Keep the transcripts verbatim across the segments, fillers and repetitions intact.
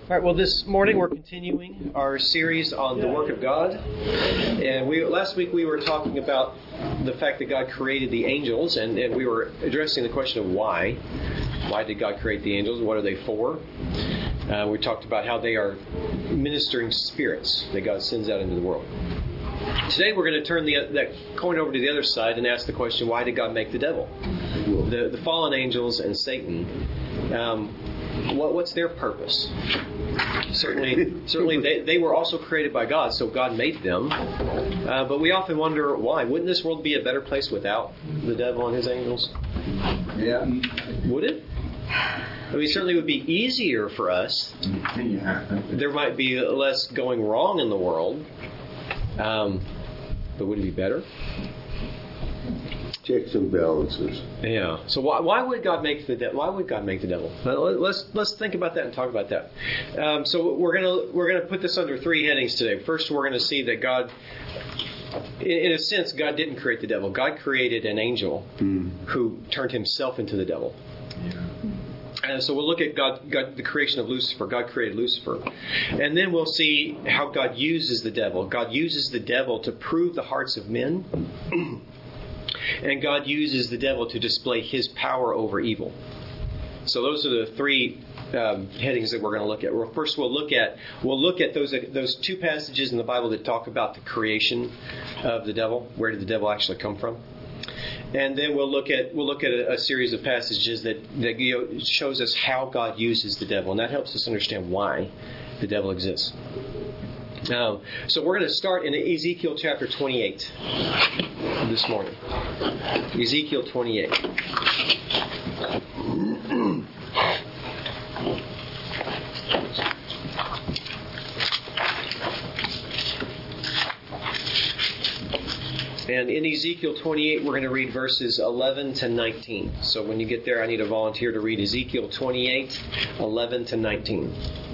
All right, well, this morning we're continuing our series on the work of God. And we last week we were talking about the fact that God created the angels, and, and we were addressing the question of why. Why did God create the angels? What are they for? Uh, we talked about how they are ministering spirits that God sends out into the world. Today we're going to turn the, that coin over to the other side and ask the question, why did God make the devil? The, the fallen angels and Satan. Um, what, what's their purpose? Certainly, certainly they, they were also created by God, so God made them. Uh, but we often wonder why. Wouldn't this world be a better place without the devil and his angels? Yeah. Would it? I mean, certainly it would be easier for us. Yeah. There might be less going wrong in the world. Um, but would it be better? Checks and balances. Yeah. So why why would God make the de- why would God make the devil? Let's let's think about that and talk about that. Um, so we're gonna we're gonna put this under three headings today. First, we're gonna see that God, in, in a sense, God didn't create the devil. God created an angel mm. who turned himself into the devil. Yeah. And so we'll look at God, God, the creation of Lucifer. God created Lucifer. And then we'll see how God uses the devil. God uses the devil to prove the hearts of men. And God uses the devil to display his power over evil. So those are the three um, headings that we're going to look at. Well, first, we'll look at we'll look at those those two passages in the Bible that talk about the creation of the devil. Where did the devil actually come from? And then we'll look at we'll look at a, a series of passages that that you know, shows us how God uses the devil, and that helps us understand why the devil exists. Um, so we're going to start in Ezekiel chapter twenty-eight this morning. Ezekiel twenty-eight. And in Ezekiel twenty-eight, we're going to read verses eleven to nineteen. So when you get there, I need a volunteer to read Ezekiel twenty-eight, eleven to nineteen.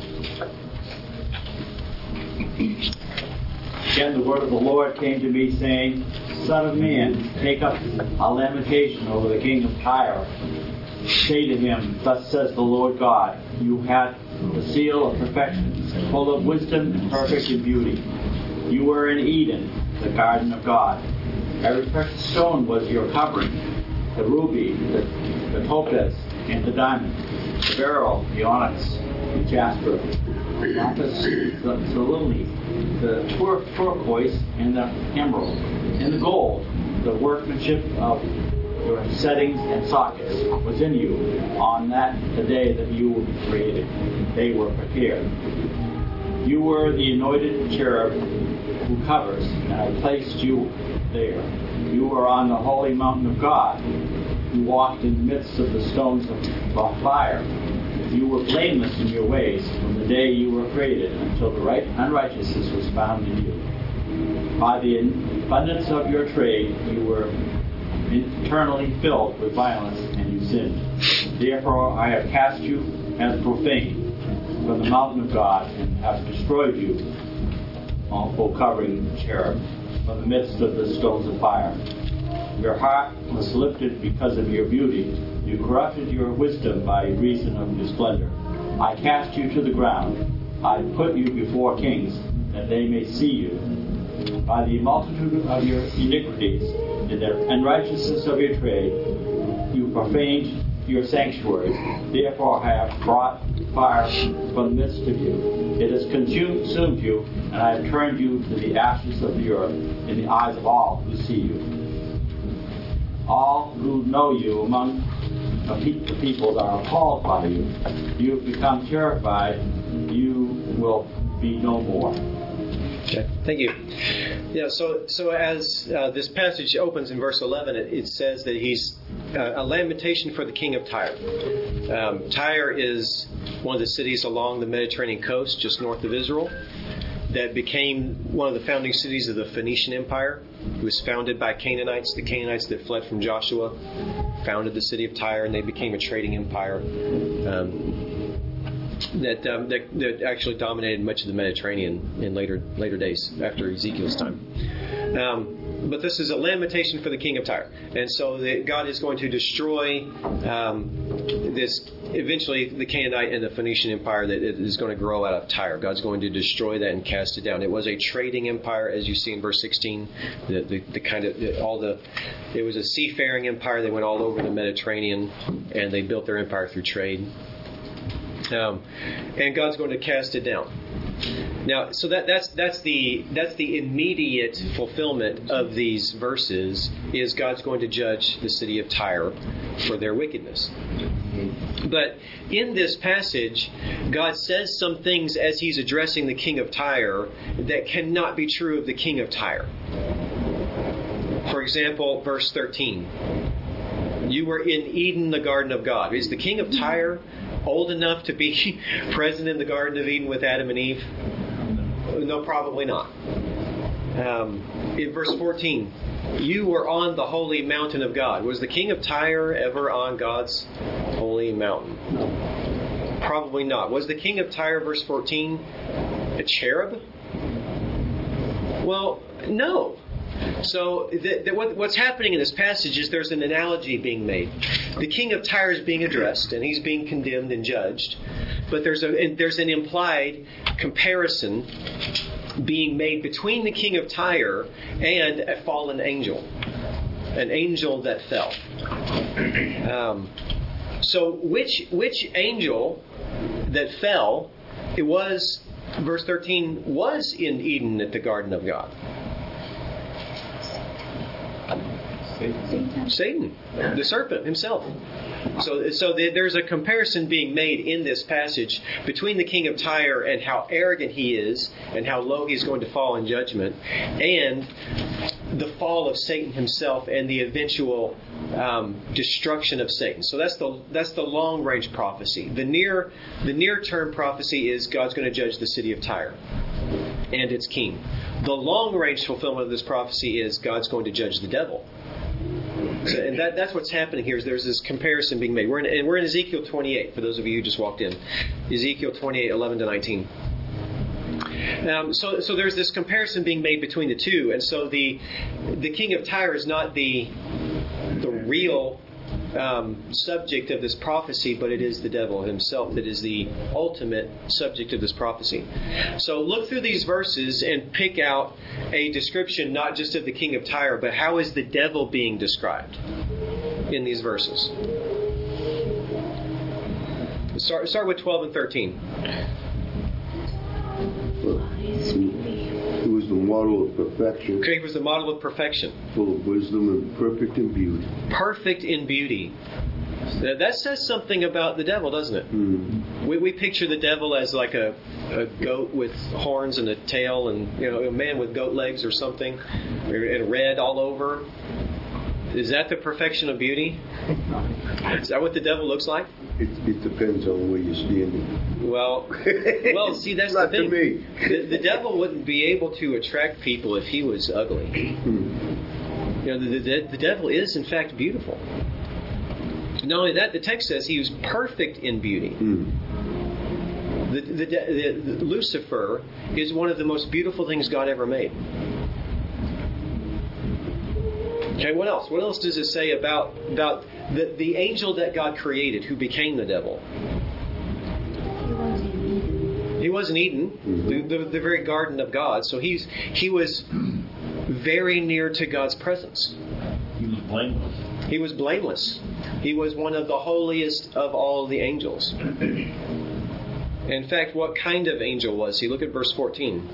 Again, the word of the Lord came to me, saying, Son of man, take up a lamentation over the king of Tyre. Say to him, Thus says the Lord God, You had the seal of perfection, full of wisdom and perfect in beauty. You were in Eden, the garden of God. Every precious stone was your covering, the ruby, the, the topaz, and the diamond, the beryl, the onyx, the jasper, the lapis, the, the lily, the tur- turquoise, and the emerald, and the gold. The workmanship of your settings and sockets was in you on that the day that you were created. They were prepared. You were the anointed cherub who covers, and I placed you there. You were on the holy mountain of God. You walked in the midst of the stones of fire. You were blameless in your ways from the day you were created until the right unrighteousness was found in you. By the abundance of your trade, you were internally filled with violence, and you sinned. Therefore, I have cast you as profane from the mountain of God, and have destroyed you, awful covering cherub, from the midst of the stones of fire. Your heart was lifted because of your beauty. You corrupted your wisdom by reason of your splendor. I cast you to the ground. I put you before kings, that they may see you. By the multitude of your iniquities and the unrighteousness of your trade, you profaned your sanctuaries. Therefore I have brought fire from the midst of you. It has consumed you, and I have turned you to the ashes of the earth in the eyes of all who see you. All who know you among the peoples are appalled by you. You have become terrified. You will be no more. Okay, thank you. Yeah, so so as uh, this passage opens in verse eleven, it, it says that he's uh, a lamentation for the king of Tyre. Um, Tyre is one of the cities along the Mediterranean coast, just north of Israel, that became one of the founding cities of the Phoenician Empire. It was founded by Canaanites. The Canaanites that fled from Joshua founded the city of Tyre, and they became a trading empire um, that, um, that that actually dominated much of the Mediterranean in later later days after Ezekiel's time. Um, but this is a lamentation for the king of Tyre. And so the, God is going to destroy um, this, eventually the Canaanite and the Phoenician empire that is going to grow out of Tyre. God's going to destroy that and cast it down. It was a trading empire, as you see in verse sixteen. The, the, the kind of the, all the it was a seafaring empire. They went all over the Mediterranean, and they built their empire through trade. Um, and God's going to cast it down. Now, so that, that's that's the that's the immediate fulfillment of these verses, is God's going to judge the city of Tyre for their wickedness. But in this passage, God says some things as He's addressing the king of Tyre that cannot be true of the king of Tyre. For example, verse thirteen. You were in Eden, the garden of God. Is the king of Tyre old enough to be present in the Garden of Eden with Adam and Eve? No, probably not. Um, in verse fourteen, you were on the holy mountain of God. Was the king of Tyre ever on God's holy mountain? Probably not. Was the king of Tyre, verse fourteen, a cherub? Well, no. So the, the, what, what's happening in this passage is there's an analogy being made. The king of Tyre is being addressed, and he's being condemned and judged. But there's a there's an implied comparison being made between the king of Tyre and a fallen angel, an angel that fell. Um, so which which angel that fell? It was, verse thirteen, was in Eden at the Garden of God. Satan. Satan, the serpent himself. So, so there's a comparison being made in this passage between the king of Tyre and how arrogant he is and how low he's going to fall in judgment, and the fall of Satan himself and the eventual um, destruction of Satan. So that's the that's the long range prophecy. The near the near term prophecy is God's going to judge the city of Tyre and its king. The long range fulfillment of this prophecy is God's going to judge the devil. So, and that, that's what's happening here. Is there's this comparison being made. We're in, and we're in Ezekiel twenty-eight, for those of you who just walked in. Ezekiel twenty-eight, eleven to nineteen. Um, so, so there's this comparison being made between the two. And so the the king of Tyre is not the the real um, subject of this prophecy, but it is the devil himself that is the ultimate subject of this prophecy. So look through these verses and pick out a description not just of the king of Tyre, but how is the devil being described in these verses. Start, start with twelve and thirteen. He was the model of perfection. Okay, he was the model of perfection. Full of wisdom and perfect in beauty. Perfect in beauty. That says something about the devil, doesn't it? Mm. We, we picture the devil as like a, a goat with horns and a tail, and you know, a man with goat legs or something, and red all over. Is that the perfection of beauty? Is that what the devil looks like? It, it depends on where you're standing. Well, well, see, that's Not the thing. To me. the, the devil wouldn't be able to attract people if he was ugly. Mm. You know, the, the, the devil is in fact beautiful. Not only that, the text says he was perfect in beauty. Mm. The, the, the, the Lucifer is one of the most beautiful things God ever made. Okay, what else? What else does it say about about the, the angel that God created who became the devil? He was in Eden, mm-hmm. the, the, the very garden of God. So he's he was very near to God's presence. He was blameless. He was blameless. He was one of the holiest of all the angels. In fact, what kind of angel was he? Look at verse fourteen.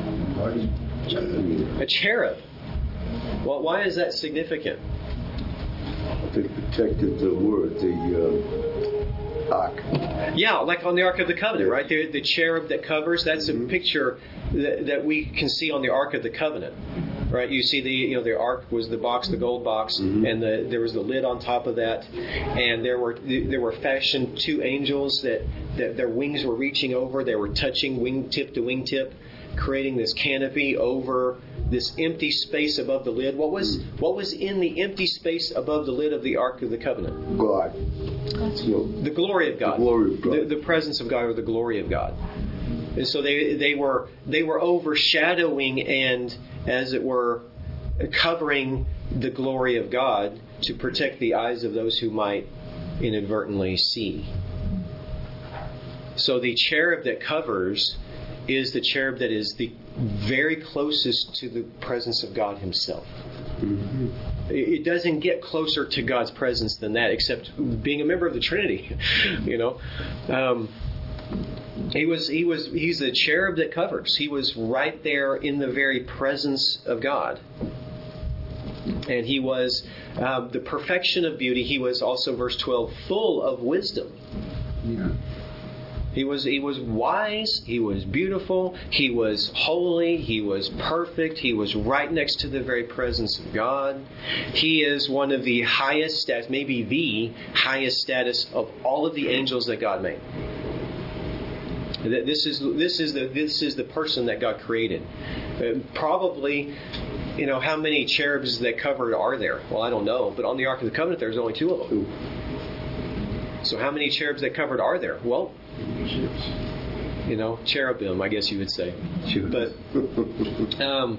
A cherub. Well, why is that significant? They protected the word, the uh, ark. Yeah, like on the Ark of the Covenant, right? The, the cherub that covers, that's mm-hmm. a picture that, that we can see on the Ark of the Covenant. Right? You see the you know the ark was the box, the gold box, mm-hmm. and the, there was the lid on top of that, and there were there were fashioned two angels that, that their wings were reaching over, they were touching wingtip to wingtip, creating this canopy over this empty space above the lid. What was mm. what was in the empty space above the lid of the Ark of the Covenant? God. So, the glory of God. The glory of God. The, the presence of God, or the glory of God. And so they they were they were overshadowing and, as it were, covering the glory of God to protect the eyes of those who might inadvertently see. So the cherub that covers is the cherub that is the very closest to the presence of God Himself. Mm-hmm. It doesn't get closer to God's presence than that, except being a member of the Trinity. You know, um, he was he was he's the cherub that covers. He was right there in the very presence of God, and he was uh, the perfection of beauty. He was also, verse twelve, full of wisdom. Yeah. He was he was wise, he was beautiful, he was holy, he was perfect, he was right next to the very presence of God. He is one of the highest status, maybe the highest status of all of the angels that God made. This is this is the this is the person that God created. Uh, probably, you know, how many cherubs that covered are there? Well, I don't know, but on the Ark of the Covenant there's only two of them. So how many cherubs that covered are there? Well, you know, cherubim, I guess you would say. But um,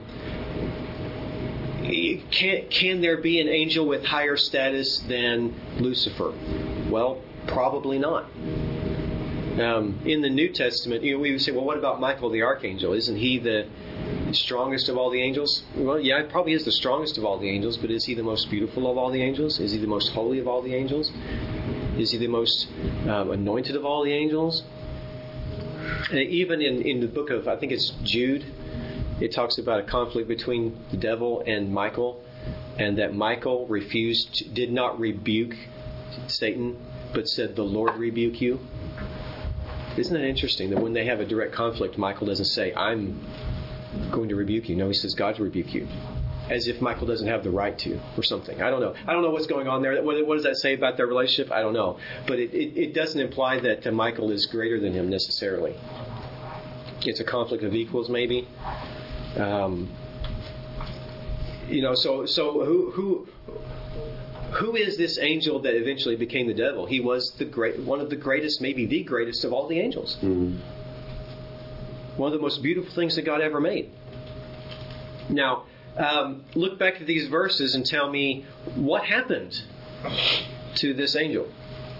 can can there be an angel with higher status than Lucifer? Well, probably not. Um, in the New Testament, you know, we would say, well, what about Michael the Archangel? Isn't he the strongest of all the angels? Well, yeah, he probably is the strongest of all the angels, but is he the most beautiful of all the angels? Is he the most holy of all the angels? Is he the most um, anointed of all the angels? And even in, in the book of, I think it's Jude, it talks about a conflict between the devil and Michael, and that Michael refused, to, did not rebuke Satan, but said, "The Lord rebuke you." Isn't that interesting that when they have a direct conflict, Michael doesn't say, "I'm going to rebuke you." No, he says, "God rebuke you." As if Michael doesn't have the right to, or something. I don't know. I don't know what's going on there. What, what does that say about their relationship? I don't know. But it, it, it doesn't imply that uh, Michael is greater than him necessarily. It's a conflict of equals, maybe. Um, you know. So so who who who is this angel that eventually became the devil? He was the great, one of the greatest, maybe the greatest of all the angels. Mm-hmm. One of the most beautiful things that God ever made. Now. Um, look back at these verses and tell me what happened to this angel.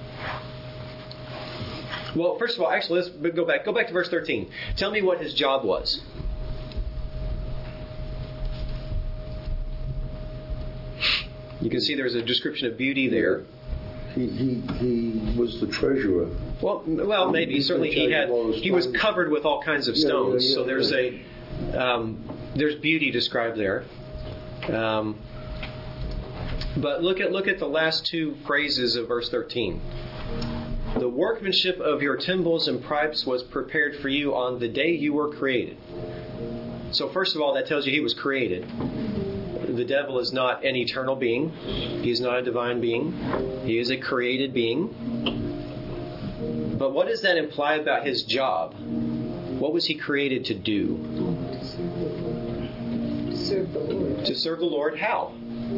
Well, first of all, actually, let's go back. Go back to verse thirteen. Tell me what his job was. You can see there's a description of beauty there. He he he was the treasurer. Well, well, maybe certainly he had. He was covered with all kinds of stones. Yeah, yeah, yeah, so there's yeah. a. Um, There's beauty described there, um, but look at look at the last two phrases of verse thirteen. The workmanship of your timbrels and pipes was prepared for you on the day you were created. So first of all, that tells you he was created. The devil is not an eternal being. He is not a divine being. He is a created being. But what does that imply about his job? What was he created to do? Serve the Lord. To serve the Lord. How?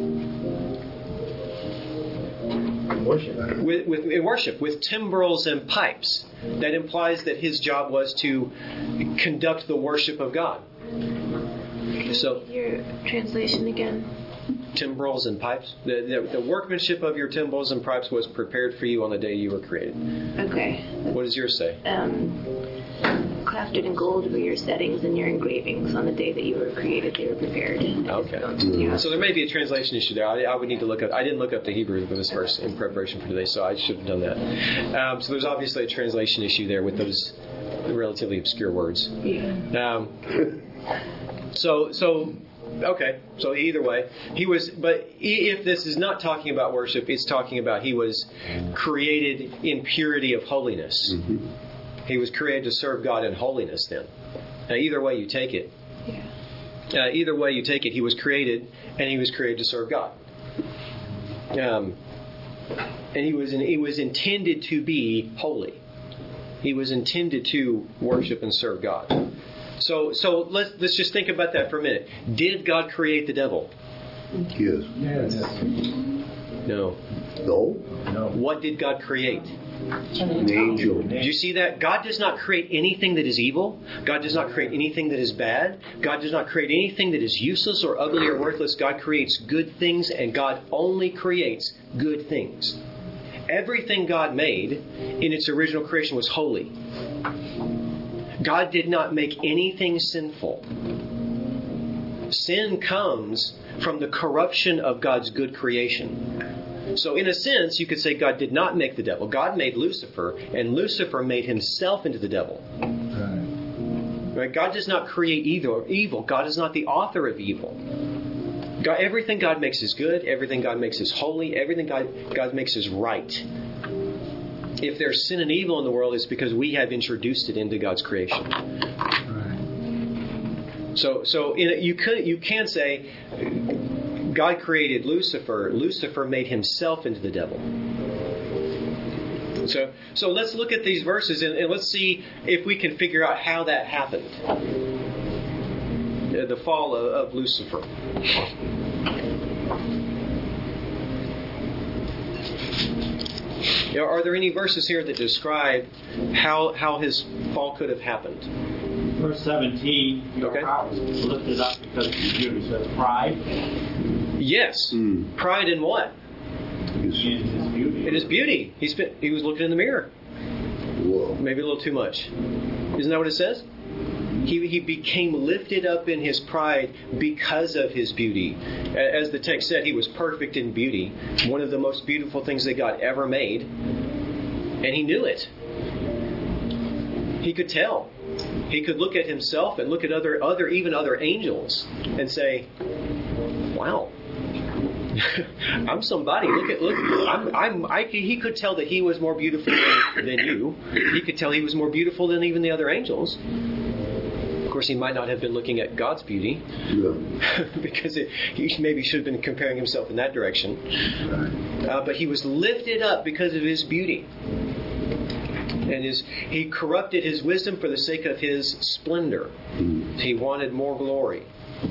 Worship. With, with in worship, with timbrels and pipes. That implies that his job was to conduct the worship of God. So, your translation again. Timbrels and pipes. The, the, the workmanship of your timbrels and pipes was prepared for you on the day you were created. Okay. What does yours say? Um, crafted in gold were your settings and your engravings. On the day that you were created, they were prepared. Okay. Mm-hmm. So there may be a translation issue there. I, I would need to look up. I didn't look up the Hebrew for this verse in preparation for today, so I should have done that. Um, so there's obviously a translation issue there with those relatively obscure words. Yeah. Um, so so. Okay, so either way, he was, but if this is not talking about worship, it's talking about he was created in purity of holiness. Mm-hmm. He was created to serve God in holiness then. Now, either way you take it, yeah. uh, either way you take it, he was created and he was created to serve God. Um, and he was, in, he was intended to be holy. He was intended to worship and serve God. So, so let's let's just think about that for a minute. Did God create the devil? Yes. Yes. No. No. No. What did God create? An angel. Do you see that? God does not create anything that is evil. God does not create anything that is bad. God does not create anything that is useless or ugly or worthless. God creates good things, and God only creates good things. Everything God made in its original creation was holy. God did not make anything sinful. Sin comes from the corruption of God's good creation. So in a sense, you could say God did not make the devil. God made Lucifer, and Lucifer made himself into the devil. Right. Right? God does not create evil. Evil. God is not the author of evil. God, everything God makes is good. Everything God makes is holy. Everything God, God makes is right. If there's sin and evil in the world, it's because we have introduced it into God's creation. Right. So, so in a, you could you can say God created Lucifer. Lucifer made himself into the devil. So, so let's look at these verses and, and let's see if we can figure out how that happened. The fall of, of Lucifer. Now, are there any verses here that describe how how his fall could have happened? Verse seventeen, your Okay. heart was lifted up because of your beauty. So pride Yes. Mm. Pride in what? in his beauty. In his beauty. He's been, he was looking in the mirror. Whoa. Maybe a little too much. Isn't that what it says? He, he became lifted up in his pride because of his beauty. As the text said, he was perfect in beauty. One of the most beautiful things that God ever made. And he knew it. He could tell. He could look at himself and look at other, other even other angels and say, wow. I'm somebody. Look at look. I'm. I'm. I. He could tell that he was more beautiful than, than you. He could tell he was more beautiful than even the other angels. Of course, he might not have been looking at God's beauty, Yeah. because it, he maybe should have been comparing himself in that direction. Right. Uh, but he was lifted up because of his beauty, and his he corrupted his wisdom for the sake of his splendor. Mm. He wanted more glory,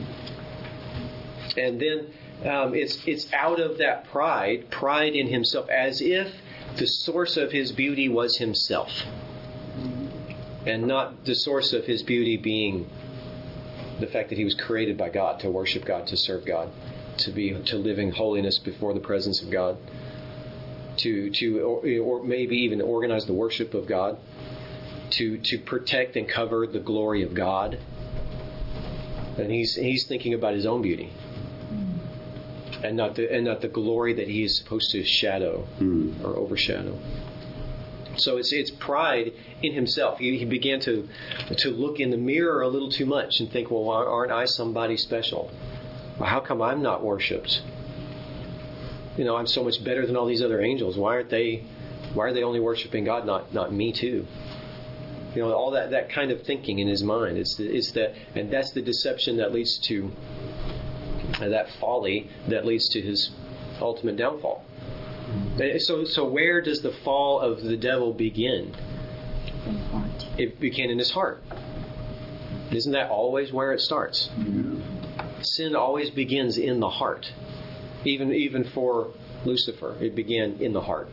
and then. Um, it's it's out of that pride, pride in himself, as if the source of his beauty was himself, and not the source of his beauty being the fact that he was created by God to worship God, to serve God, to be to live in holiness before the presence of God, to to or, or maybe even organize the worship of God, to to protect and cover the glory of God, and he's he's thinking about his own beauty. And not the and not the glory that he is supposed to shadow Mm. or overshadow. So it's it's pride in himself. He, he began to to look in the mirror a little too much and think, well, aren't I somebody special? Well, how come I'm not worshipped? You know, I'm so much better than all these other angels. Why aren't they? Why are they only worshiping God, not not me too? You know, all that, that kind of thinking in his mind. It's the, it's that, and that's the deception that leads to. Uh, that folly that leads to his ultimate downfall. Uh, So, so where does the fall of the devil begin? It began in his heart. Isn't that always where it starts? Yeah. Sin always begins in the heart. Even even for Lucifer, it began in the heart.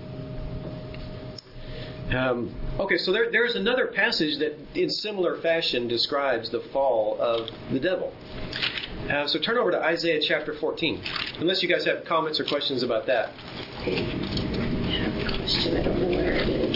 Um, okay, so there, there's another passage that, in similar fashion, describes the fall of the devil. Uh, so turn over to Isaiah chapter fourteen. Unless you guys have comments or questions about that. I have a question. I don't know where it is.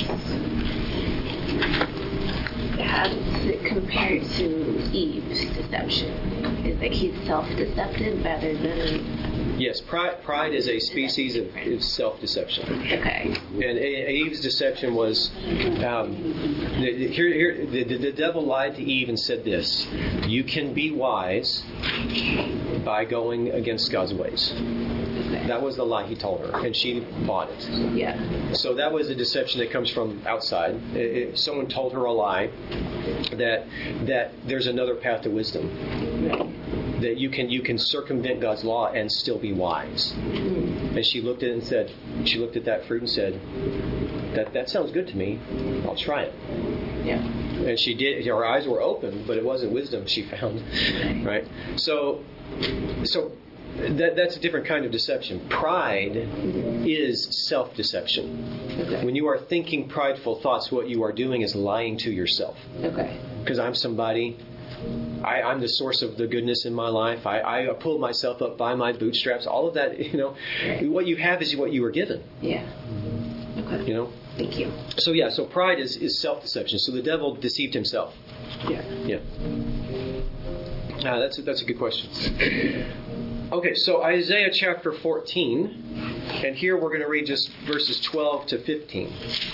How does it compare to Eve's deception? Is like he's self-decepted rather than... Yes, pride, pride is a species of, of self-deception. Okay. And Eve's deception was, um, the, here, here, the, the devil lied to Eve and said this: you can be wise by going against God's ways. Okay. That was the lie he told her, and she bought it. Yeah. So that was a deception that comes from outside. It, it, someone told her a lie that that there's another path to wisdom. That you can you can circumvent God's law and still be wise. And she looked at it and said, she looked at that fruit and said, that that sounds good to me. I'll try it. Yeah. And she did. Her eyes were open, but it wasn't wisdom she found, right? So, so that that's a different kind of deception. Pride is self-deception. Okay. When you are thinking prideful thoughts, what you are doing is lying to yourself. Okay. Because I'm somebody, I, I'm the source of the goodness in my life. I, I pulled myself up by my bootstraps. All of that, you know, what you have is what you were given. Yeah. Okay. You know. Thank you. So yeah, so pride is, is self-deception. So the devil deceived himself. Yeah. Yeah. Ah, that's a, that's a good question. Okay, so Isaiah chapter fourteen, and here we're going to read just verses twelve to fifteen.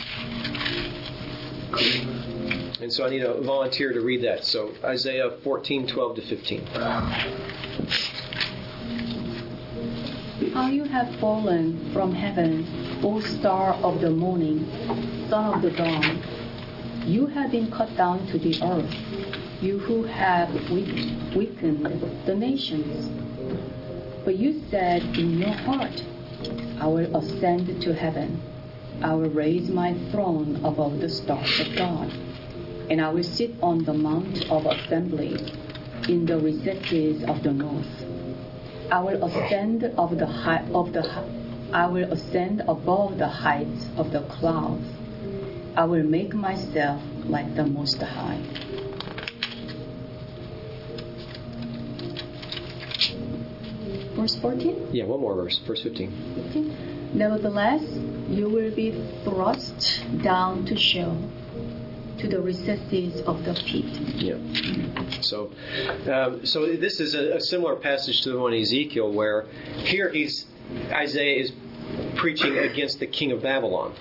And so I need a volunteer to read that. So Isaiah fourteen, twelve to fifteen. How you have fallen from heaven, O star of the morning, son of the dawn. You have been cut down to the earth, you who have weak, weakened the nations. But you said in your heart, I will ascend to heaven. I will raise my throne above the stars of God. And I will sit on the mount of assembly in the recesses of the north. I will ascend of the high, of the I will ascend above the heights of the clouds. I will make myself like the Most High. Verse fourteen? Yeah, one more verse, verse fifteen. fifteen. Nevertheless, you will be thrust down to Sheol, to the recesses of the pit. Yeah. So, um, so this is a, a similar passage to the one in Ezekiel, where here he's Isaiah is preaching against the king of Babylon.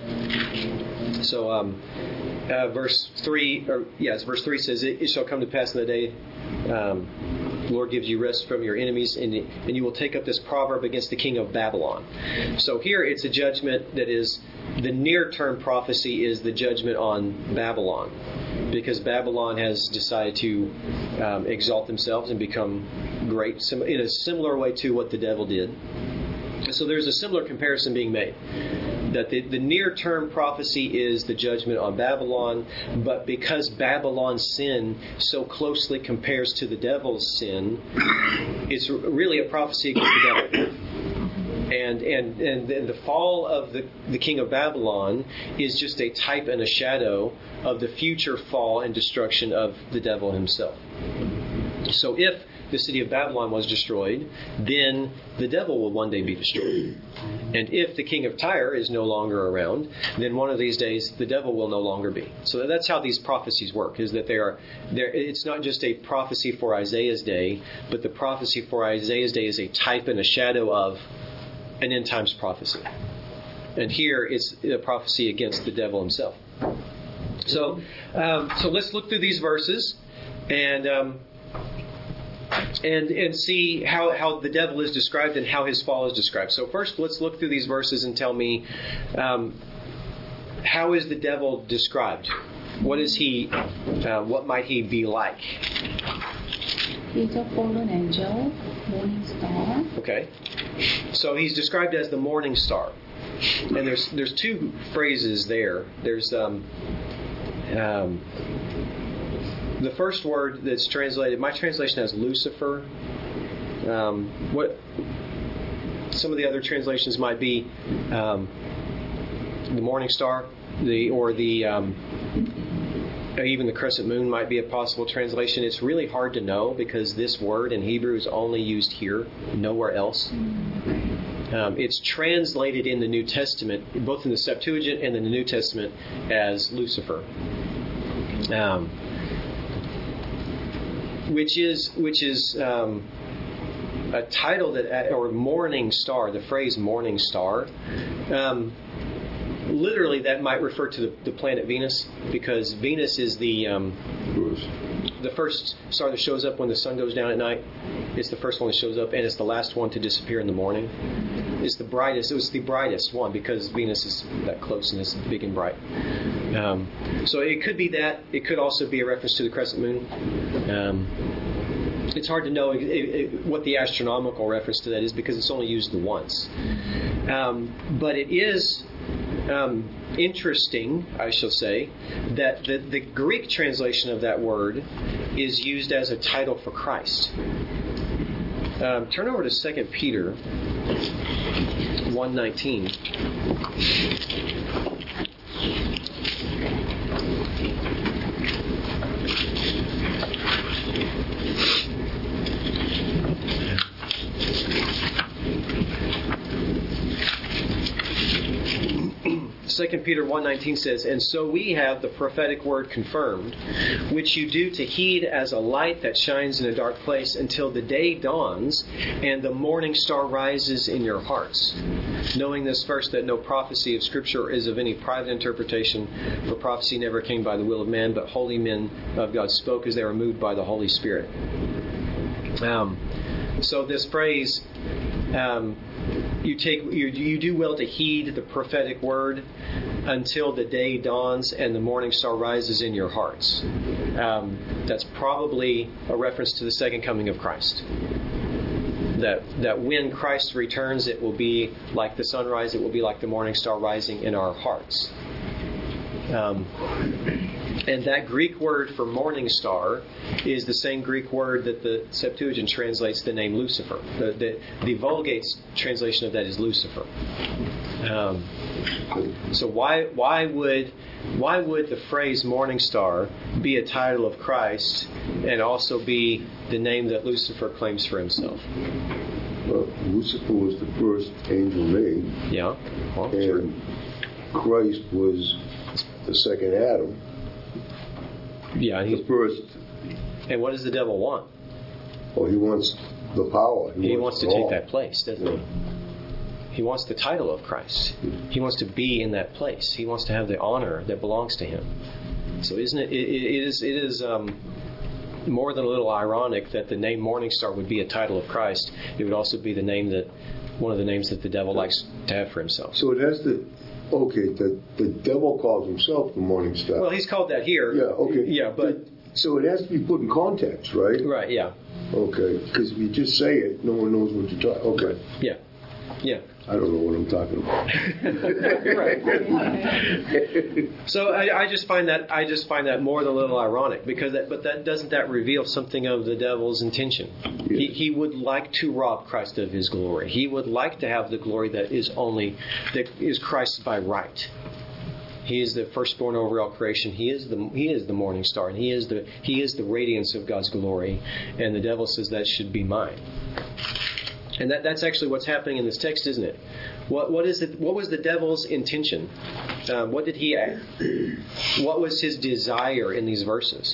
So, um, uh, verse three, or yes, verse three says, "It, it shall come to pass in the day, um, the Lord gives you rest from your enemies, and and you will take up this proverb against the king of Babylon." So here it's a judgment that is the near-term prophecy is the judgment on Babylon, because Babylon has decided to um, exalt themselves and become great in a similar way to what the devil did. So there's a similar comparison being made, that the, the near-term prophecy is the judgment on Babylon, but because Babylon's sin so closely compares to the devil's sin, it's really a prophecy against the devil. And and and the fall of the, the king of Babylon is just a type and a shadow of the future fall and destruction of the devil himself. So if the city of Babylon was destroyed, then the devil will one day be destroyed. And if the king of Tyre is no longer around, then one of these days the devil will no longer be. So that's how these prophecies work, is that they are there. It's not just a prophecy for Isaiah's day, but the prophecy for Isaiah's day is a type and a shadow of an end times prophecy. And here it's a prophecy against the devil himself. So, um, so let's look through these verses and um, and and see how, how the devil is described and how his fall is described. So first, let's look through these verses and tell me um, how is the devil described? What is he? Uh, what might he be like? He's a fallen angel, morning star. Okay. So he's described as the morning star. And there's there's two phrases there. There's um, um, the first word that's translated, my translation has Lucifer. Um, what some of the other translations might be um, the morning star, the or the um, even the crescent moon might be a possible translation. It's really hard to know because this word in Hebrew is only used here, nowhere else. Um, it's translated in the New Testament, both in the Septuagint and in the New Testament, as Lucifer, um, which is which is um, a title that, or morning star. The phrase morning star. Um, Literally, that might refer to the, the planet Venus, because Venus is the um, the first star that shows up when the sun goes down at night. It's the first one that shows up, and it's the last one to disappear in the morning. It's the brightest. It was the brightest one because Venus is that close and it's big and bright. Um, so it could be that. It could also be a reference to the crescent moon. Um, it's hard to know it, it, what the astronomical reference to that is because it's only used once. Um, but it is um, interesting, I shall say, that the, the Greek translation of that word is used as a title for Christ. Um, turn over to Second Peter one nineteen. Second Peter one nineteen says, "And so we have the prophetic word confirmed, which you do to heed as a light that shines in a dark place until the day dawns and the morning star rises in your hearts. Knowing this first, that no prophecy of Scripture is of any private interpretation, for prophecy never came by the will of man, but holy men of God spoke as they were moved by the Holy Spirit." Um, so this phrase, um, you take you, you do well to heed the prophetic word until the day dawns and the morning star rises in your hearts. Um, that's probably a reference to the second coming of Christ. That that when Christ returns, it will be like the sunrise, it will be like the morning star rising in our hearts. Um, and that Greek word for morning star is the same Greek word that the Septuagint translates the name Lucifer. The, the, the Vulgate translation of that is Lucifer. Um, so why why would why would the phrase morning star be a title of Christ and also be the name that Lucifer claims for himself? Well, Lucifer was the first angel made. Yeah. Well, and true. Christ was the second Adam. Yeah. The first. And what does the devil want? Well, he wants the power. He, he wants, wants to take that place, doesn't yeah. he? He wants the title of Christ. He wants to be in that place. He wants to have the honor that belongs to him. So isn't it? It, it is. It is um, more than a little ironic that the name Morning Star would be a title of Christ. It would also be the name that one of the names that the devil likes to have for himself. So it has to. Okay, the the devil calls himself the Morning Star. Well, he's called that here. Yeah. Okay. Yeah, but so it has to be put in context, right? Right. Yeah. Okay, because if you just say it, no one knows what you're talking. Okay. Yeah. Yeah. I don't know what I'm talking about. Right. So I, I just find that I just find that more than a little ironic because that, but that doesn't that reveal something of the devil's intention? Yes. He, he would like to rob Christ of his glory. He would like to have the glory that is only that is Christ's by right. He is the firstborn over all creation. He is the he is the morning star, and he is the he is the radiance of God's glory. And the devil says that should be mine. And that, that's actually what's happening in this text, isn't it? What what is it? What was the devil's intention? Um, what did he? What was his desire in these verses?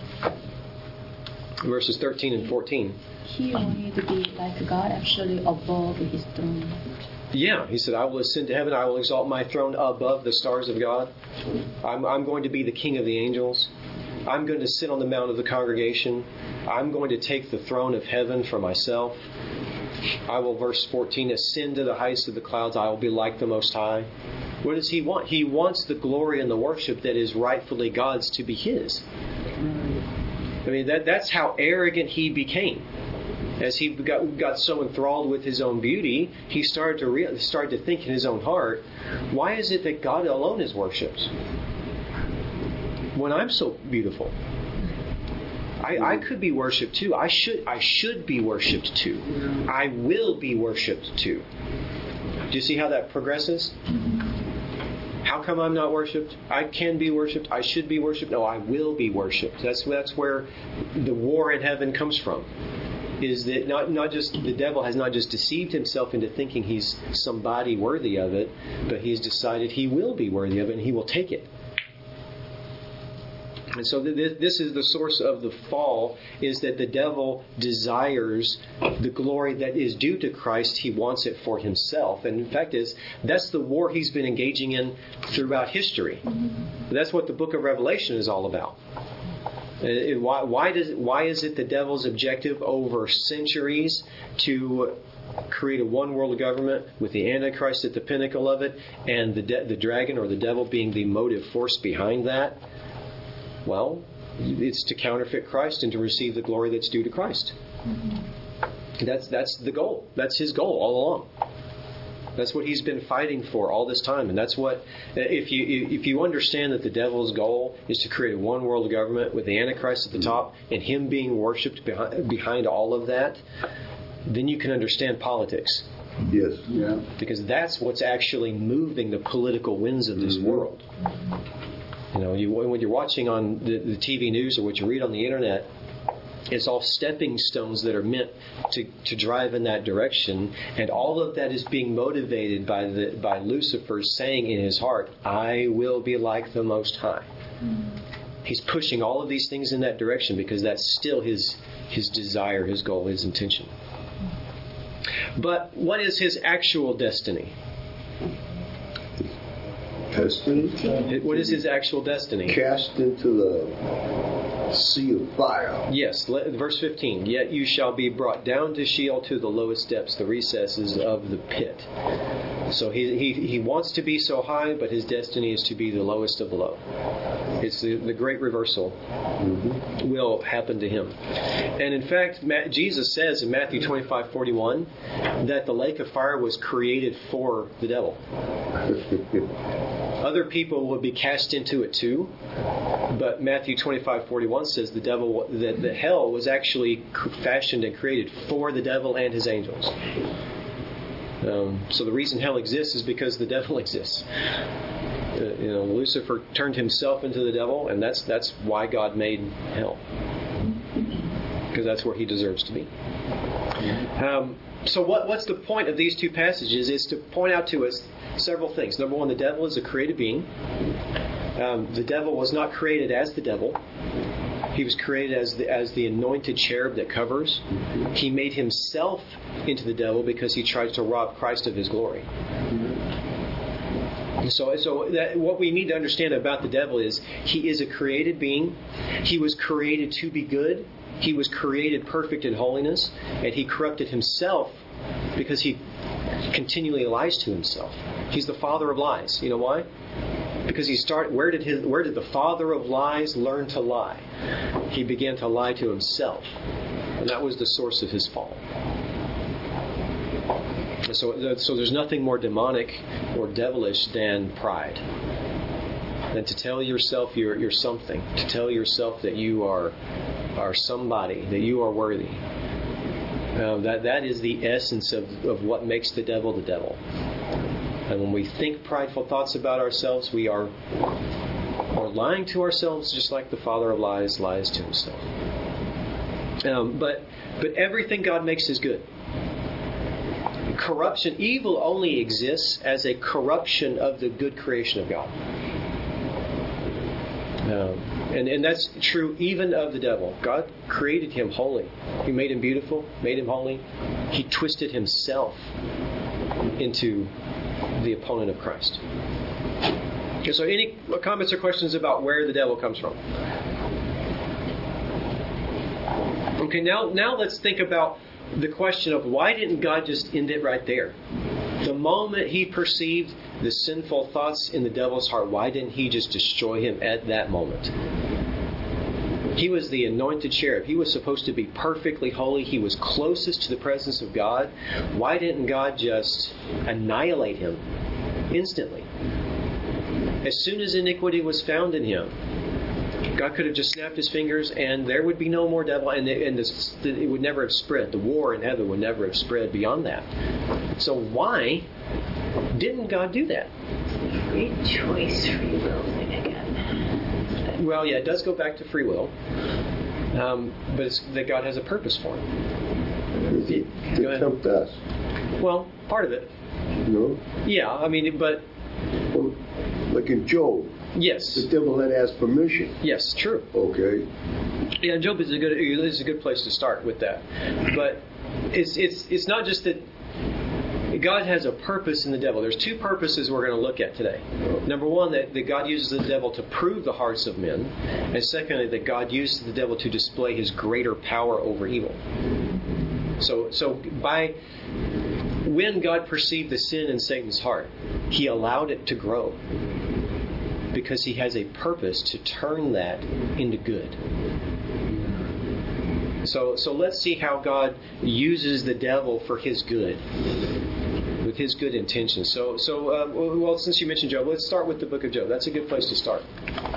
Verses thirteen and fourteen. He wanted to be like God, actually above his throne. Yeah, he said, "I will ascend to heaven. I will exalt my throne above the stars of God. I'm, I'm going to be the king of the angels. I'm going to sit on the mount of the congregation. I'm going to take the throne of heaven for myself. I will," verse fourteen, "ascend to the heights of the clouds. I will be like the Most High." What does he want? He wants the glory and the worship that is rightfully God's to be his. I mean, that that's how arrogant he became. As he got, got so enthralled with his own beauty, he started to re- started to think in his own heart, why is it that God alone is worshipped when I'm so beautiful? I, I could be worshipped too. I should I should be worshipped too. I will be worshipped too. Do you see how that progresses? How come I'm not worshipped? I can be worshipped. I should be worshipped. No, I will be worshipped. That's that's where the war in heaven comes from. Is that not not just the devil has not just deceived himself into thinking he's somebody worthy of it, but he's decided he will be worthy of it and he will take it. And so this is the source of the fall, is that the devil desires the glory that is due to Christ. He wants it for himself. And in fact, is that's the war he's been engaging in throughout history. Mm-hmm. That's what the book of Revelation is all about. It, why, why, does, why is it the devil's objective over centuries to create a one world government with the Antichrist at the pinnacle of it and the, de- the dragon or the devil being the motive force behind that? Well, it's to counterfeit Christ and to receive the glory that's due to Christ. Mm-hmm. That's that's the goal. That's his goal all along. That's what he's been fighting for all this time, and that's what if you if you understand that the devil's goal is to create a one world government with the Antichrist at the top and him being worshipped behind behind all of that, then you can understand politics. Yes. Yeah. Because that's what's actually moving the political winds of this mm-hmm. world. You know, you, when you're watching on the, the T V news or what you read on the internet, it's all stepping stones that are meant to, to drive in that direction, and all of that is being motivated by the by Lucifer saying in his heart, "I will be like the Most High." Mm-hmm. He's pushing all of these things in that direction because that's still his his desire, his goal, his intention. But what is his actual destiny? Destiny? What is his actual destiny? Cast into the sea of fire. Yes, verse fifteen. Yet you shall be brought down to Sheol, to the lowest depths, the recesses of the pit. So he he, he wants to be so high, but his destiny is to be the lowest of the low. It's the, the great reversal mm-hmm. will happen to him. And in fact, Jesus says in Matthew twenty-five forty-one that the lake of fire was created for the devil. Other people will be cast into it too, but Matthew twenty-five forty-one says the devil, that the hell was actually fashioned and created for the devil and his angels. Um, so the reason hell exists is because the devil exists. Uh, you know, Lucifer turned himself into the devil, and that's that's why God made hell, because that's where he deserves to be. Um, so what what's the point of these two passages? Is to point out to us several things. Number one, the devil is a created being. Um, the devil was not created as the devil. He was created as the, as the anointed cherub that covers. He made himself into the devil because he tried to rob Christ of his glory. So, so that, what we need to understand about the devil is he is a created being. He was created to be good. He was created perfect in holiness, and he corrupted himself because he continually lies to himself. He's the father of lies. You know why? Because he started. Where did his? Where did the father of lies learn to lie? He began to lie to himself, and that was the source of his fall. So, so there's nothing more demonic or devilish than pride. Than to tell yourself you're you're something. To tell yourself that you are are somebody. That you are worthy. Um, that that is the essence of, of what makes the devil the devil. And when we think prideful thoughts about ourselves, we are, are lying to ourselves, just like the father of lies lies to himself. Um, but but everything God makes is good. Corruption, evil only exists as a corruption of the good creation of God. Um, and, and that's true even of the devil. God created him holy. He made him beautiful, made him holy. He twisted himself into the opponent of Christ. Okay, so any comments or questions about where the devil comes from? Okay, now, now let's think about the question of why didn't God just end it right there? The moment he perceived the sinful thoughts in the devil's heart, why didn't he just destroy him at that moment? He was the anointed cherub. He was supposed to be perfectly holy. He was closest to the presence of God. Why didn't God just annihilate him instantly? As soon as iniquity was found in him, God could have just snapped his fingers and there would be no more devil, and, it, and this, it would never have spread. The war in heaven would never have spread beyond that. So why didn't God do that? Free choice, free will thing again. Well, yeah, it does go back to free will, um, but it's that God has a purpose for it. To tempt us. Well, part of it. No? Yeah, I mean, but... Well, like in Job. Yes. The devil had asked permission. Yes, true. Okay. Yeah, Job is a good is a good place to start with that. But it's it's it's not just that God has a purpose in the devil. There's two purposes we're going to look at today. Number one, that, that God uses the devil to prove the hearts of men. And secondly, that God uses the devil to display his greater power over evil. So, so by when God perceived the sin in Satan's heart, he allowed it to grow. Because he has a purpose to turn that into good. So, so let's see how God uses the devil for his good. With his good intentions. So, so uh, well, since you mentioned Job, let's start with the book of Job. That's a good place to start.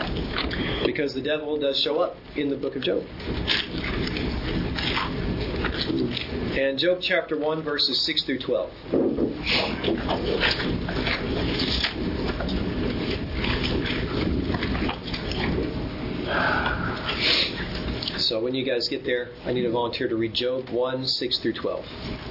Because the devil does show up in the book of Job. And Job chapter one, verses six through twelve. So when you guys get there, I need a volunteer to read Job one, six through twelve.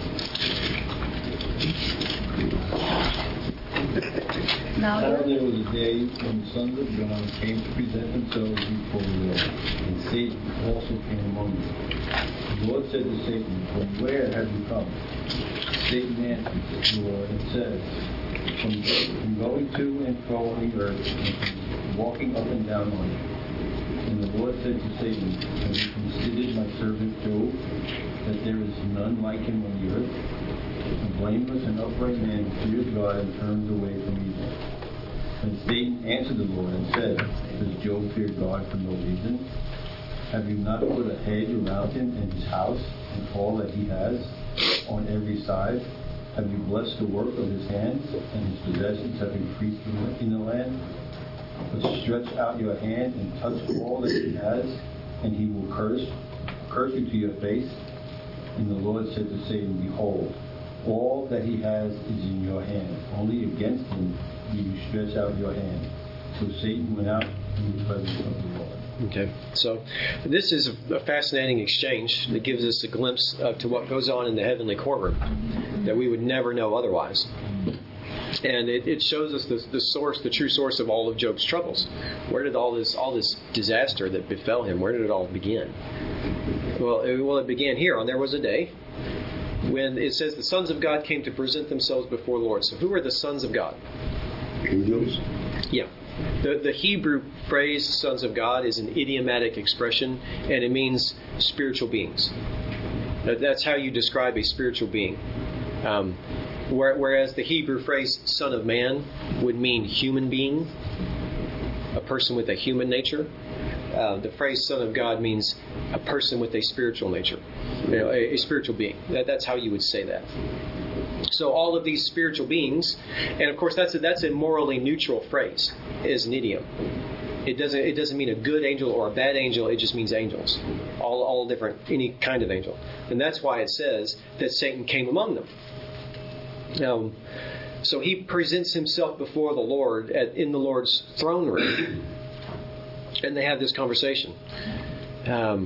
Now, Now there was a day when the sons of God came to present themselves before the Lord, and Satan also came among them. The Lord said to Satan, "From where have you come?" Satan answered the Lord and said, From, from going to and fro on the earth, and from walking up and down on it. And the Lord said to Satan, "Have you considered my servant Job, that there is none like him on the earth? A blameless and upright man who fears God and turns away from evil." And Satan answered the Lord and said, "Does Job fear God for no reason? Have you not put a hedge around him and his house and all that he has on every side? Have you blessed the work of his hands, and his possessions have increased in the land? But stretch out your hand and touch all that he has, and he will curse, curse you to your face." And the Lord said to Satan, "Behold, all that he has is in your hand. Only against him do you stretch out your hand." So Satan went out in the presence of the Lord. Okay, so this is a fascinating exchange that gives us a glimpse uh, to what goes on in the heavenly courtroom that we would never know otherwise. And it, it shows us the, the source, the true source of all of Job's troubles. Where did all this all this disaster that befell him, where did it all begin? Well, it, well, it began here. On there was a day when it says the sons of God came to present themselves before the Lord. So who are the sons of God? Angels? Yeah. The, the Hebrew phrase sons of God is an idiomatic expression, and it means spiritual beings. That's how you describe a spiritual being. Um, whereas the Hebrew phrase son of man would mean human being, a person with a human nature. Uh, the phrase son of God means a person with a spiritual nature, you know, a, a spiritual being. That, that's how you would say that. So all of these spiritual beings, and of course that's a, that's a morally neutral phrase, is an idiom. It doesn't it doesn't mean a good angel or a bad angel. It just means angels, all all different, any kind of angel, and that's why it says that Satan came among them. Now, so he presents himself before the Lord at, in the Lord's throne room, and they have this conversation. Um,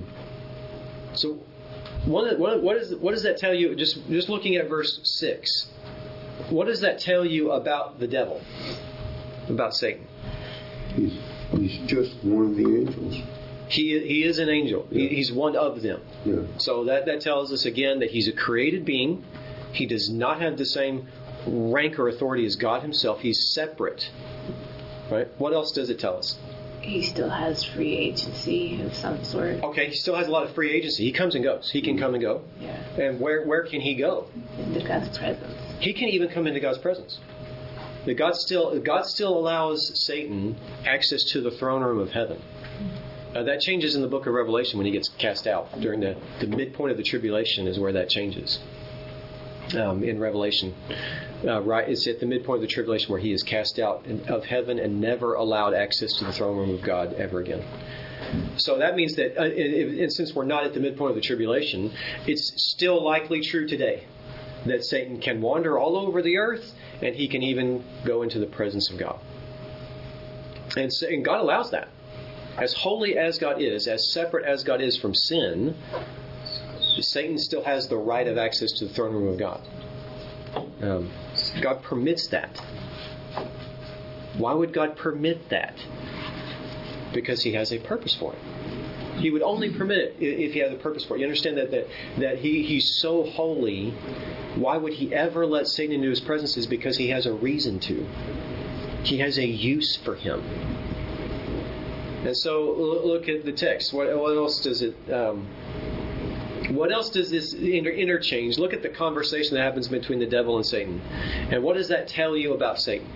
so. What, what, what, is, what does that tell you? Just just looking at verse six, what does that tell you about the devil, about Satan? He's, he's just one of the angels. He he is an angel. Yeah. He, he's one of them. Yeah. So that, that tells us again that he's a created being. He does not have the same rank or authority as God himself. He's separate. Right? What else does it tell us? He still has free agency of some sort. Okay, he still has a lot of free agency. He comes and goes. He can come and go. Yeah. And where where can he go? Into God's presence. He can even come into God's presence. That God still God still allows Satan access to the throne room of heaven. Uh, that changes in the book of Revelation when he gets cast out. During the, the midpoint of the tribulation is where that changes. Um, in Revelation. Uh, right, it's at the midpoint of the tribulation where he is cast out of heaven and never allowed access to the throne room of God ever again. So that means that, uh, and, and since we're not at the midpoint of the tribulation, it's still likely true today that Satan can wander all over the earth and he can even go into the presence of God. And, so, and God allows that. As holy as God is, as separate as God is from sin, Satan still has the right of access to the throne room of God. Um, God permits that. Why would God permit that? Because he has a purpose for it. He would only permit it if he has a purpose for it. You understand that that, that he, he's so holy. Why would he ever let Satan into his presence? Is because he has a reason to. He has a use for him. And so look at the text. What, what else does it... Um, What else does this inter- interchange? Look at the conversation that happens between the devil and Satan. And what does that tell you about Satan?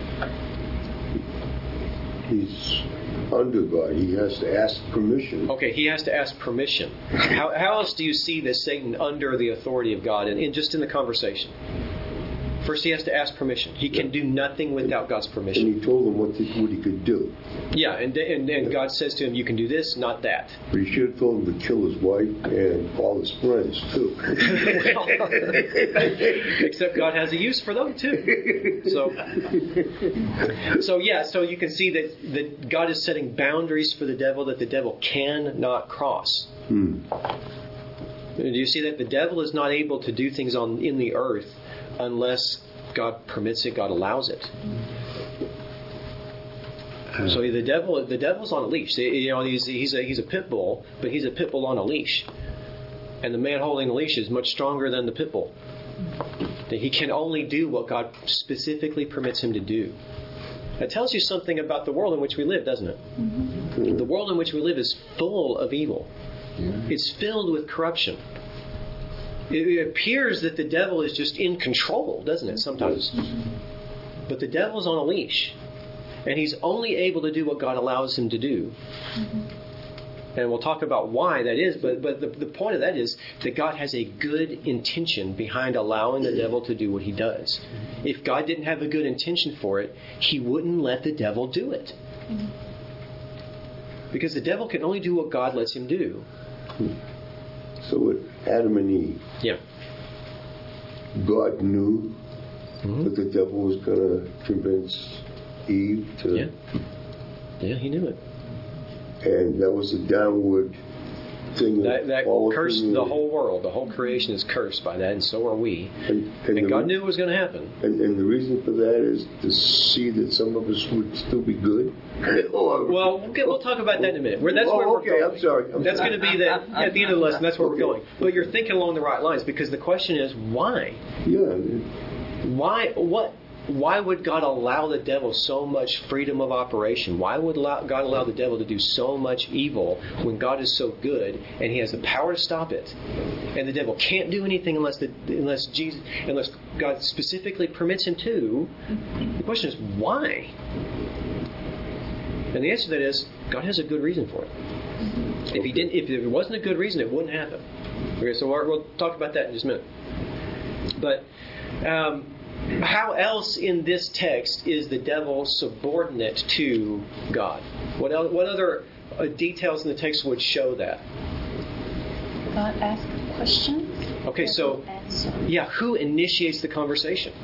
He's under God. He has to ask permission. Okay, he has to ask permission. How, how else do you see this Satan under the authority of God, and, and just in the conversation? First, he has to ask permission. He can do nothing without God's permission. And he told him what, th- what he could do. Yeah, and, and and God says to him, you can do this, not that. But he should have told him to kill his wife and all his friends, too. Except God has a use for them, too. So, so yeah, so you can see that, that God is setting boundaries for the devil that the devil cannot cross. Hmm. Do you see that? The devil is not able to do things on in the earth unless God permits it, God allows it. So the devil, the devil's on a leash. You know, he's he's a he's a pit bull, but he's a pit bull on a leash, and the man holding the leash is much stronger than the pit bull. That he can only do what God specifically permits him to do. That tells you something about the world in which we live, doesn't it? Mm-hmm. The world in which we live is full of evil. Yeah. It's filled with corruption. It appears that the devil is just in control, doesn't it, sometimes? Mm-hmm. But the devil's on a leash. And he's only able to do what God allows him to do. Mm-hmm. And we'll talk about why that is. But but the, the point of that is that God has a good intention behind allowing the devil to do what he does. If God didn't have a good intention for it, he wouldn't let the devil do it. Mm-hmm. Because the devil can only do what God lets him do. So with Adam and Eve, yeah, God knew mm-hmm. that the devil was going to convince Eve to... Yeah. yeah, he knew it. And that was a downward thing. That, that cursed the whole world. The whole creation is cursed by that, and so are we. And, and, and God re- knew it was going to happen. And, and the reason for that is to see that some of us would still be good. Well, we'll, get, we'll talk about that in a minute. Where that's oh, where we're okay, going. I'm sorry. I'm that's sorry. going to be that at the end of the lesson. That's where okay. we're going. But you're thinking along the right lines, because the question is why? Yeah. Why? What? Why would God allow the devil so much freedom of operation? Why would God allow the devil to do so much evil when God is so good and He has the power to stop it? And the devil can't do anything unless the, unless Jesus, unless God specifically permits him to. The question is why? And the answer to that is God has a good reason for it. If He didn't, if there wasn't a good reason, it wouldn't happen. Okay, so we'll, we'll talk about that in just a minute. But. Um, How else in this text is the devil subordinate to God? What else, what other uh, details in the text would show that? God asks questions. Okay, so yeah, who initiates the conversation?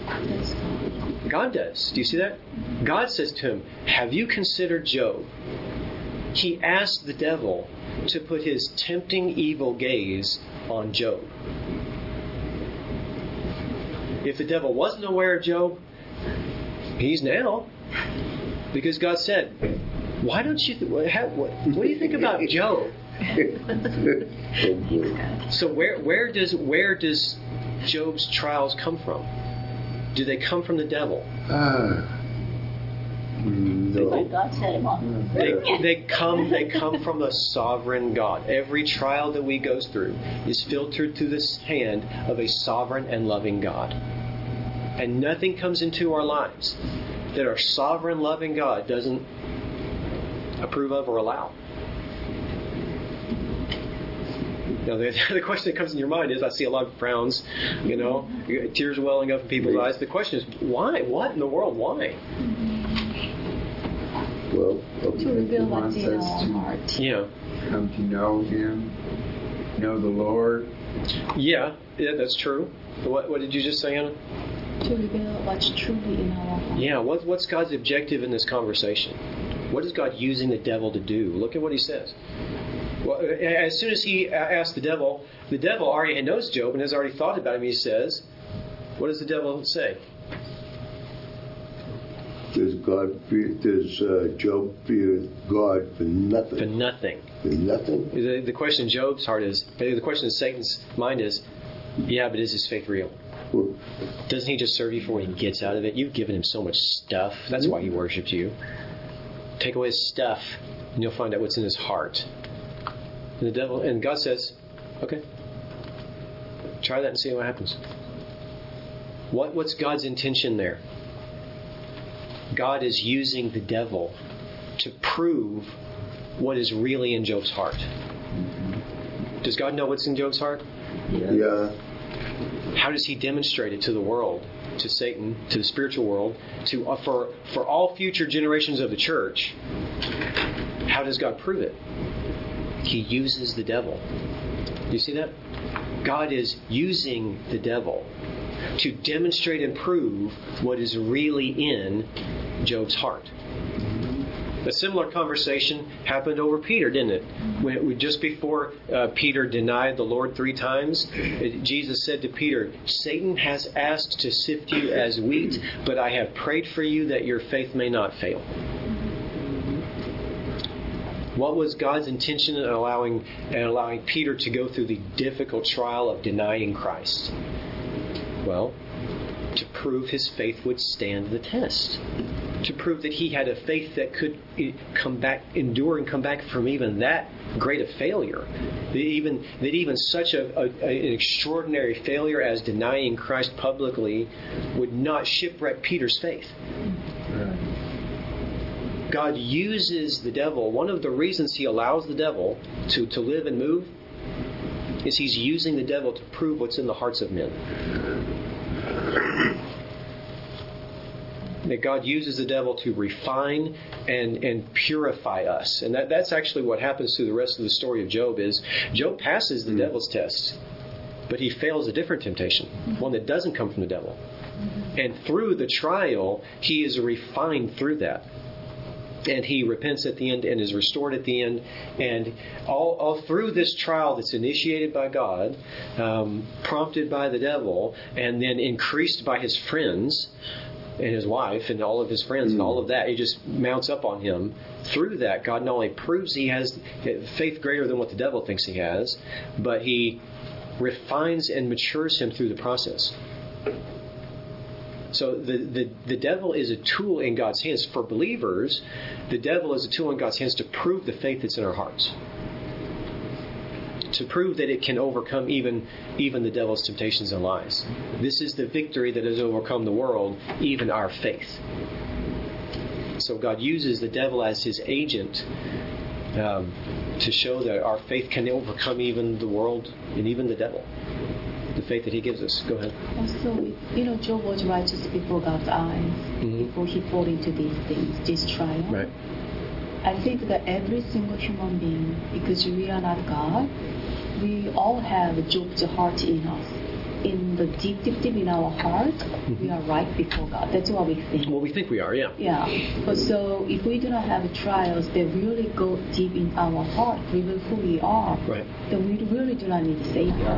God does. Do you see that? God says to him, "Have you considered Job?" He asked the devil to put his tempting evil gaze on Job. If the devil wasn't aware of Job, he's now. Because God said, why don't you, th- how, what, what do you think about Job? So where where does where does Job's trials come from? Do they come from the devil? Uh, no. God set him up. They, they come they come from a sovereign God. Every trial that we go through is filtered through this hand of a sovereign and loving God. And nothing comes into our lives that our sovereign, loving God doesn't approve of or allow. You know, the, the question that comes in your mind is, I see a lot of frowns, you know, tears welling up in people's eyes. The question is, why? What in the world? Why? Well, to reveal what's in our heart. Yeah. Come to know Him, know the Lord. Yeah, yeah, that's true. What, what did you just say, Anna? To reveal what's truly in our heart. Yeah, what, what's God's objective in this conversation? What is God using the devil to do? Look at what He says. Well, as soon as He asked the devil, the devil already knows Job and has already thought about him. He says, what does the devil say? Does God fear, does uh, Job fear God for nothing? For nothing. For nothing? The, the question in Job's heart is, the question in Satan's mind is, yeah, but is his faith real? Well, doesn't he just serve you for what he gets out of it? You've given him so much stuff. That's why he worships you. Take away his stuff, and you'll find out what's in his heart. And the devil, and God says, okay, try that and see what happens. What, what's God's intention there? God is using the devil to prove what is really in Job's heart. Does God know what's in Job's heart? Yeah. How does He demonstrate it to the world? to Satan, to the spiritual world, to uh, for for all future generations of the church. How does God prove it? He uses the devil. Do you see that? God is using the devil to demonstrate and prove what is really in Job's heart. A similar conversation happened over Peter, didn't it? When, just before uh, Peter denied the Lord three times, it, Jesus said to Peter, Satan has asked to sift you as wheat, but I have prayed for you that your faith may not fail. What was God's intention in allowing, in allowing Peter to go through the difficult trial of denying Christ? Well, to prove his faith would stand the test. To prove that he had a faith that could come back, endure and come back from even that great a failure. That even, that even such a, a, an extraordinary failure as denying Christ publicly would not shipwreck Peter's faith. God uses the devil. One of the reasons he allows the devil to, to live and move is he's using the devil to prove what's in the hearts of men. That God uses the devil to refine and, and purify us. And that, that's actually what happens through the rest of the story of Job is Job passes the mm-hmm. devil's test, but he fails a different temptation, mm-hmm. one that doesn't come from the devil. Mm-hmm. And through the trial, he is refined through that. And he repents at the end and is restored at the end. And all, all through this trial that's initiated by God, um, prompted by the devil, and then increased by his friends and his wife and all of his friends mm. and all of that, it just mounts up on him. Through that, God not only proves he has faith greater than what the devil thinks he has, but he refines and matures him through the process. So the, the, the devil is a tool in God's hands. For believers, the devil is a tool in God's hands to prove the faith that's in our hearts. To prove that it can overcome even, even the devil's temptations and lies. This is the victory that has overcome the world, even our faith. So God uses the devil as his agent um, to show that our faith can overcome even the world and even the devil. The faith that he gives us. Go ahead. Also, you know, Job was righteous before God's eyes, mm-hmm. before he fall into these things, this trial. Right. I think that every single human being, because we are not God, we all have Job's heart in us. In the deep, deep, deep in our heart, mm-hmm. we are right before God. That's what we think. Well, we think we are, yeah. Yeah. But so if we do not have trials that really go deep in our heart, reveal who we are, right. then we really do not need a Savior.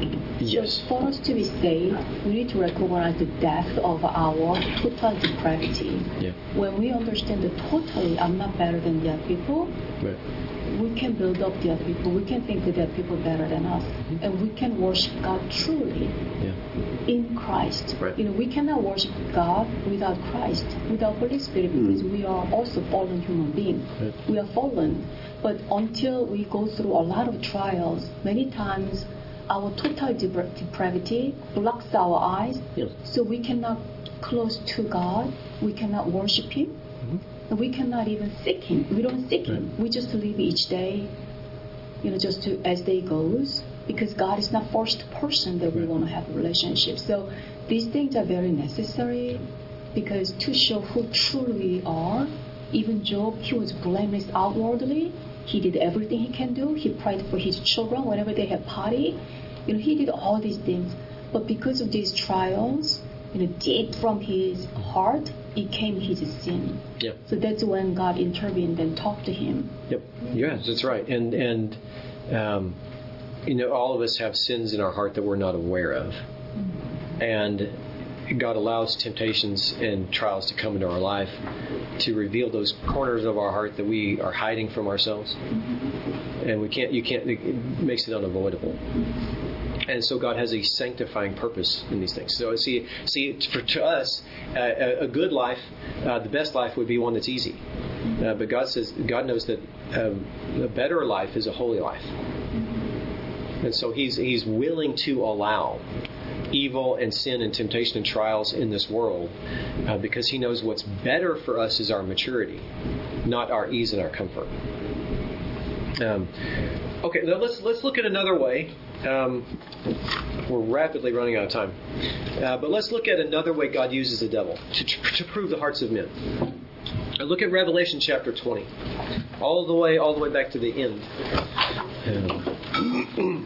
Yes. So for us to be saved, we need to recognize the depth of our total depravity. Yeah. When we understand that totally I'm not better than the other people, right. we can build up the other people. We can think that there are people better than us. Mm-hmm. And we can worship God truly yeah. in Christ. Right. You know, we cannot worship God without Christ, without Holy Spirit, because mm-hmm. we are also fallen human beings. Right. We are fallen. But until we go through a lot of trials, many times our total depravity blocks our eyes, yes. so we cannot close to God. We cannot worship Him. Mm-hmm. And we cannot even seek Him. We don't seek right. Him. We just live each day, you know, just to, as day goes, because God is not first person that we right. want to have a relationship. So these things are very necessary, because to show who truly we are. Even Job, he was blameless outwardly. He did everything he can do. He prayed for his children whenever they had party. You know, he did all these things. But because of these trials, you know, deep from his heart, it came his sin. Yep. So that's when God intervened and talked to him. Yep. Yes, that's right. And and um, you know, all of us have sins in our heart that we're not aware of, mm-hmm. and God allows temptations and trials to come into our life to reveal those corners of our heart that we are hiding from ourselves, mm-hmm. and we can't. You can't. It makes it unavoidable. Mm-hmm. And so God has a sanctifying purpose in these things. So see, see, for to us, uh, a, a good life, uh, the best life would be one that's easy. Uh, but God says, God knows that um, a better life is a holy life, and so He's He's willing to allow evil and sin and temptation and trials in this world, uh, because He knows what's better for us is our maturity, not our ease and our comfort. Um, okay, now let's let's look at another way. Um, we're rapidly running out of time. Uh, but let's look at another way God uses the devil to, to prove the hearts of men. Uh, look at Revelation chapter twenty, all the way, all the way back to the end. Um,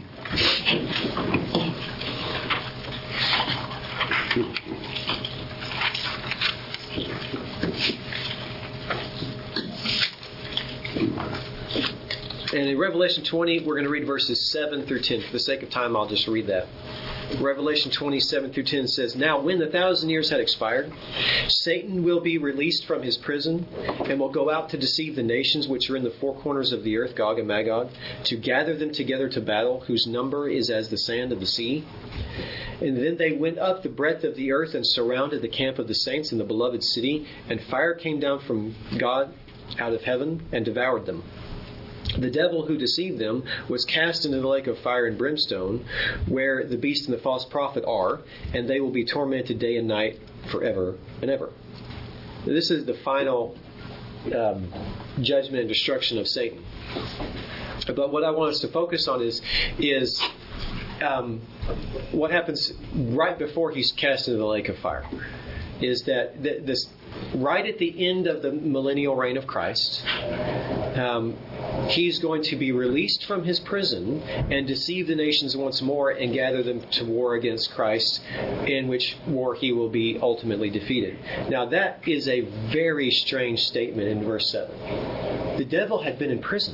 And in Revelation twenty, we're going to read verses seven through ten. For the sake of time, I'll just read that. Revelation twenty-seven through ten says, "Now when the thousand years had expired, Satan will be released from his prison and will go out to deceive the nations which are in the four corners of the earth, Gog and Magog, to gather them together to battle, whose number is as the sand of the sea. And then they went up the breadth of the earth and surrounded the camp of the saints in the beloved city, and fire came down from God out of heaven and devoured them. The devil who deceived them was cast into the lake of fire and brimstone, where the beast and the false prophet are, and they will be tormented day and night forever and ever." This is the final um, judgment and destruction of Satan. But what I want us to focus on is is um, what happens right before he's cast into the lake of fire. Is that th- this right at the end of the millennial reign of Christ, um, he's going to be released from his prison and deceive the nations once more and gather them to war against Christ, in which war he will be ultimately defeated. Now that is a very strange statement in verse seven. The devil had been in prison,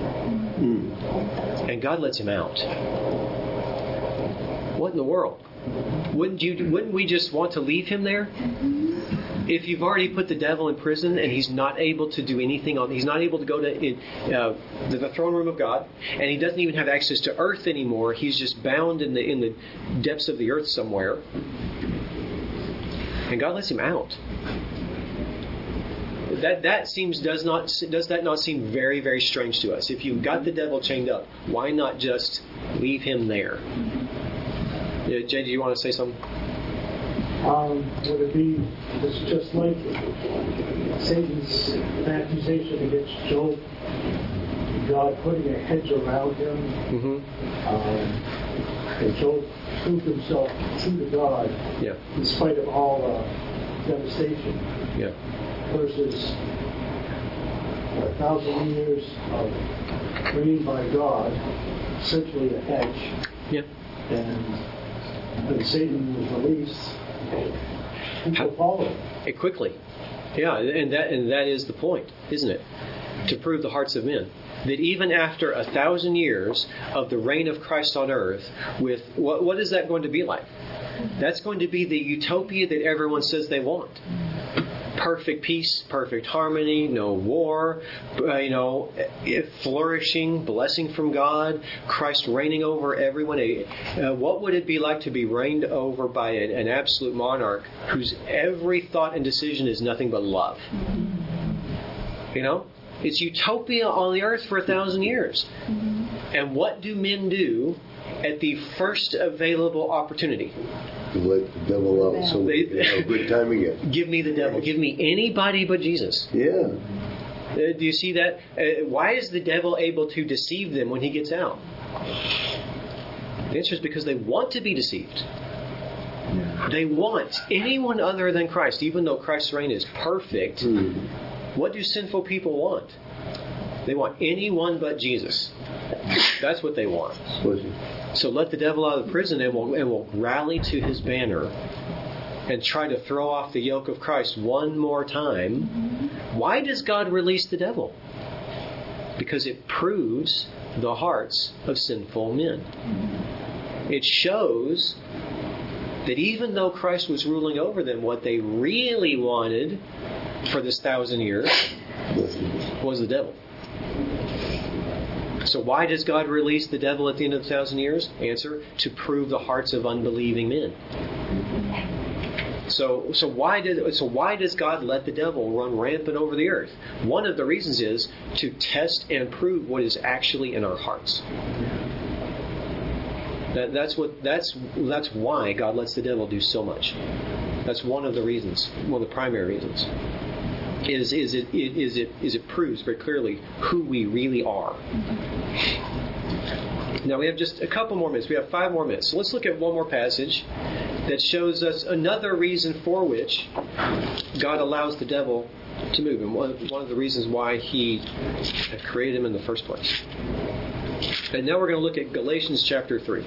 and God lets him out. What in the world? Wouldn't you? Wouldn't we just want to leave him there? If you've already put the devil in prison and he's not able to do anything on, he's not able to go to uh, the, the throne room of God, and he doesn't even have access to earth anymore. He's just bound in the in the depths of the earth somewhere, and God lets him out. That that seems does not does that not seem very very strange to us? If you've got the devil chained up, why not just leave him there? Yeah, Jay, do you want to say something? Um, would it be it's just like Satan's accusation against Job, God putting a hedge around him, Mm-hmm. um, and Job proved himself true to God, Yeah. in spite of all uh, devastation, Yeah. versus a thousand years of reign by God, essentially a hedge, Yeah. and when Satan was released, people followed. It quickly. Yeah, and that and that is the point, isn't it? To prove the hearts of men. That even after a thousand years of the reign of Christ on earth, with what what is that going to be like? That's going to be the utopia that everyone says they want. Perfect peace, perfect harmony, no war, uh, you know, flourishing, blessing from God, Christ reigning over everyone. Uh, what would it be like to be reigned over by an, an absolute monarch whose every thought and decision is nothing but love? You know, it's utopia on the earth for a thousand years. And what do men do at the first available opportunity? To let the devil out so they can have a good time again. Give me the devil. Give me anybody but Jesus. Yeah. Uh, do you see that? Uh, why is the devil able to deceive them when he gets out? The answer is because they want to be deceived. They want anyone other than Christ, even though Christ's reign is perfect. Mm. What do sinful people want? They want anyone but Jesus. That's what they want. So let the devil out of the prison and we'll, and we'll rally to his banner and try to throw off the yoke of Christ one more time. Why does God release the devil? Because it proves the hearts of sinful men. It shows that even though Christ was ruling over them, what they really wanted for this thousand years was the devil. So why does God release the devil at the end of the thousand years? Answer, to prove the hearts of unbelieving men. So so why did so why does God let the devil run rampant over the earth? One of the reasons is to test and prove what is actually in our hearts. That, that's what that's that's why God lets the devil do so much. That's one of the reasons, one of the primary reasons. Is is it is it is it proves very clearly who we really are. Now we have just a couple more minutes. We have five more minutes. So let's look at one more passage that shows us another reason for which God allows the devil to move, and one, one of the reasons why He created him in the first place. And now we're going to look at Galatians chapter three.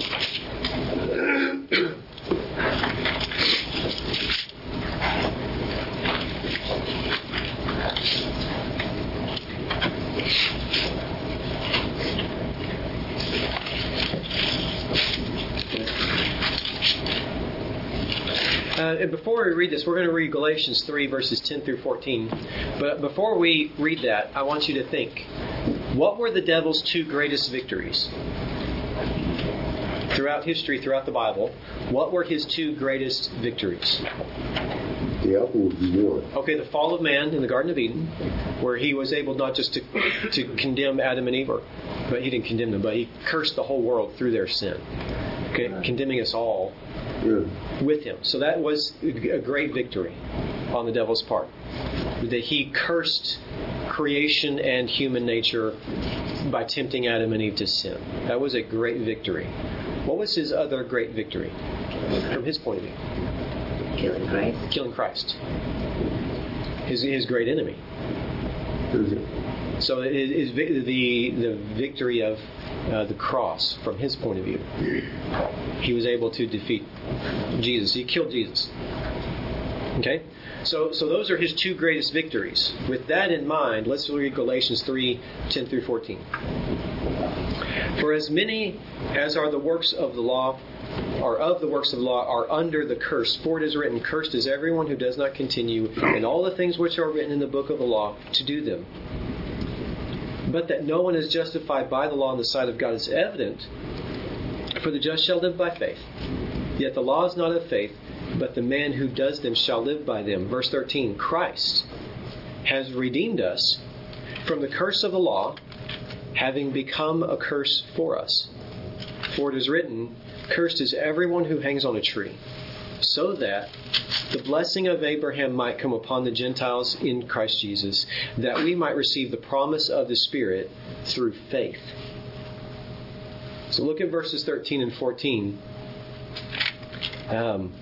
Uh, and before we read this, we're going to read Galatians three, verses ten through fourteen. But before we read that, I want you to think, what were the devil's two greatest victories? Throughout history, throughout the Bible, what were his two greatest victories? The apple would be one. Okay, the fall of man in the Garden of Eden, where he was able not just to, to condemn Adam and Eve, but he didn't condemn them, but he cursed the whole world through their sin. Okay, condemning us all yeah. with him. So that was a great victory on the devil's part. That he cursed creation and human nature by tempting Adam and Eve to sin. That was a great victory. What was his other great victory from his point of view? Killing Christ. Killing Christ. His his great enemy. So it is the the victory of uh, the cross from his point of view. He was able to defeat Jesus. He killed Jesus. Okay? So so those are his two greatest victories. With that in mind, let's read Galatians three, ten through fourteen. For as many as are the works of the law, or of the works of the law, are under the curse. For it is written, cursed is everyone who does not continue in all the things which are written in the book of the law to do them. But that no one is justified by the law in the sight of God is evident, for the just shall live by faith. Yet the law is not of faith, but the man who does them shall live by them. Verse thirteen, Christ has redeemed us from the curse of the law, having become a curse for us. For it is written, cursed is everyone who hangs on a tree, so that the blessing of Abraham might come upon the Gentiles in Christ Jesus, that we might receive the promise of the Spirit through faith. So look at verses thirteen and fourteen. Um,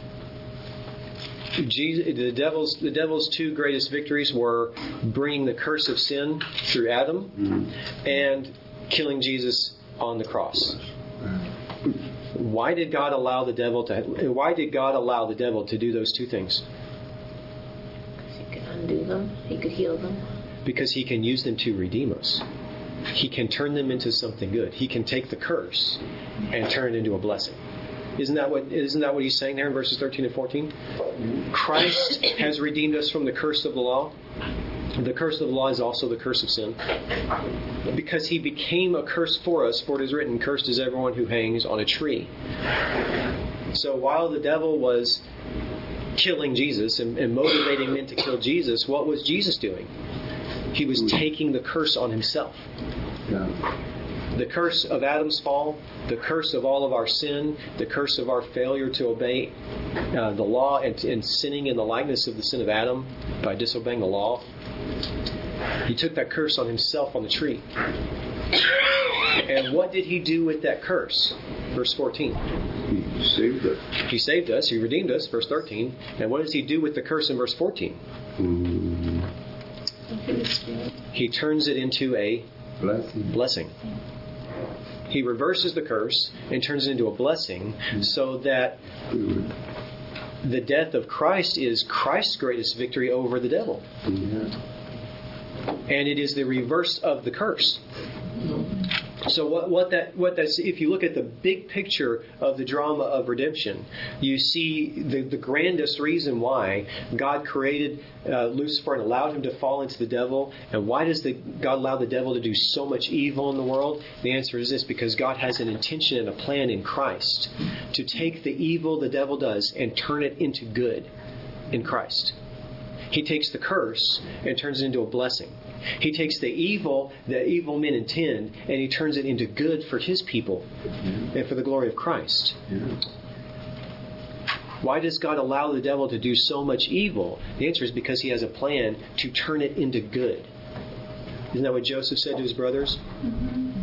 Jesus, the devil's the devil's two greatest victories were bringing the curse of sin through Adam mm-hmm. and killing Jesus on the cross. Why did God allow the devil to? Why did God allow the devil to do those two things? Because he could undo them. He could heal them. Because he can use them to redeem us. He can turn them into something good. He can take the curse and turn it into a blessing. Isn't that what? Isn't that what he's saying there in verses thirteen and fourteen? Christ has redeemed us from the curse of the law. The curse of the law is also the curse of sin. Because he became a curse for us, for it is written, cursed is everyone who hangs on a tree. So while the devil was killing Jesus and, and motivating men to kill Jesus, what was Jesus doing? He was taking the curse on himself. Yeah. The curse of Adam's fall, the curse of all of our sin, the curse of our failure to obey uh, the law and, and sinning in the likeness of the sin of Adam by disobeying the law. He took that curse on himself on the tree. And what did he do with that curse? Verse fourteen. He saved us. He saved us. He redeemed us. Verse thirteen. And what does he do with the curse in verse fourteen? Mm. He turns it into a blessing. blessing. He reverses the curse and turns it into a blessing so that the death of Christ is Christ's greatest victory over the devil. And it is the reverse of the curse. So what, what that what that's if you look at the big picture of the drama of redemption, you see the, the grandest reason why God created uh, Lucifer and allowed him to fall into the devil. And why does the, God allow the devil to do so much evil in the world? The answer is this: because God has an intention and a plan in Christ to take the evil the devil does and turn it into good in Christ. He takes the curse and turns it into a blessing. He takes the evil that evil men intend and he turns it into good for his people yeah. and for the glory of Christ. Yeah. Why does God allow the devil to do so much evil? The answer is because he has a plan to turn it into good. Isn't that what Joseph said to his brothers? Mm-hmm.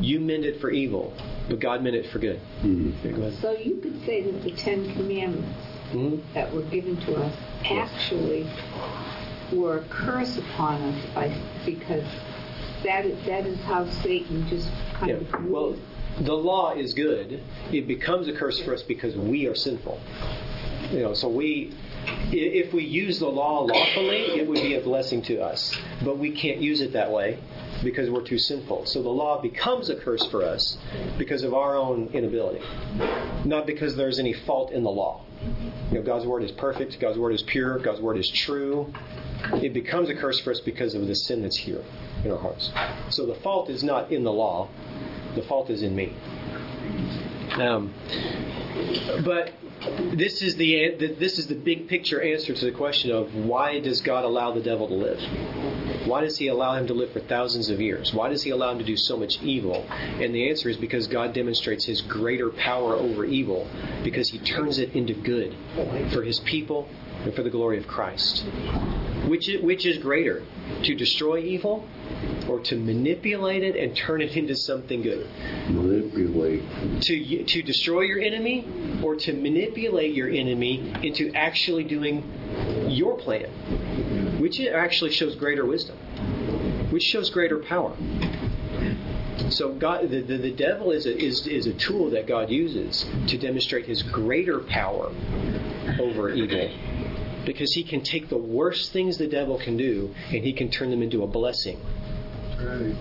You meant it for evil, but God meant it for good. Mm-hmm. Okay, go ahead. So you could say that the Ten Commandments Mm-hmm. that were given to us actually were a curse upon us by, because that is, that is how Satan just kind Yeah. of... Well, the law is good. It becomes a curse for us because we are sinful. You know, so we, if we use the law lawfully, it would be a blessing to us. But we can't use it that way because we're too sinful. So the law becomes a curse for us because of our own inability, not because there's any fault in the law. You know, God's word is perfect. God's word is pure. God's word is true. It becomes a curse for us because of the sin that's here in our hearts. So the fault is not in the law. The fault is in me. Um, but this is the this is the big picture answer to the question of why does God allow the devil to live? Why does He allow him to live for thousands of years? Why does He allow him to do so much evil? And the answer is because God demonstrates His greater power over evil, because He turns it into good for His people and for the glory of Christ. Which is, which is greater, to destroy evil or to manipulate it and turn it into something good? Manipulate. To to destroy your enemy or to manipulate your enemy into actually doing your plan? Which actually shows greater wisdom? Which shows greater power? So God, the, the, the devil is a, is, is a tool that God uses to demonstrate His greater power over evil. Because He can take the worst things the devil can do and He can turn them into a blessing. Right.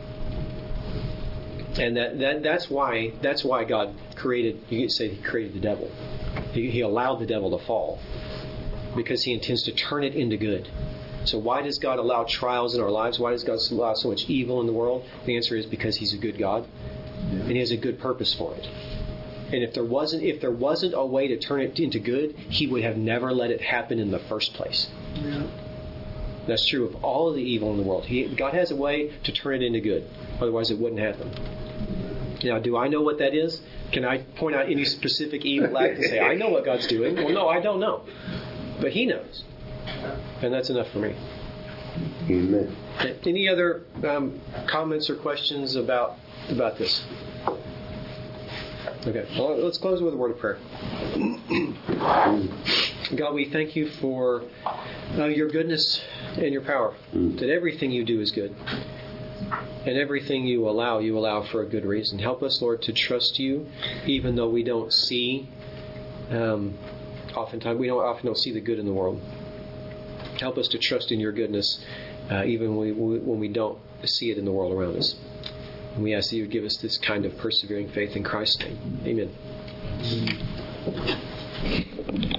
And that, that that's why that's why God created, you could say He created the devil. He, he allowed the devil to fall. Because He intends to turn it into good. So why does God allow trials in our lives? Why does God allow so much evil in the world? The answer is because He's a good God. And He has a good purpose for it. And if there wasn't if there wasn't a way to turn it into good, He would have never let it happen in the first place. Yeah. That's true of all of the evil in the world. He, God has a way to turn it into good. Otherwise it wouldn't happen. Now, do I know what that is? Can I point out any specific evil act and say, I know what God's doing? Well, no, I don't know. But He knows. And that's enough for me. Amen. Any other um, comments or questions about about this? Okay, well, let's close with a word of prayer. God, we thank You for uh, Your goodness and Your power. That everything You do is good. And everything You allow, You allow for a good reason. Help us, Lord, to trust You, even though we don't see. Um, oftentimes, we don't often don't see the good in the world. Help us to trust in Your goodness, uh, even when we, when we don't see it in the world around us. And we ask that You would give us this kind of persevering faith in Christ's name. Amen.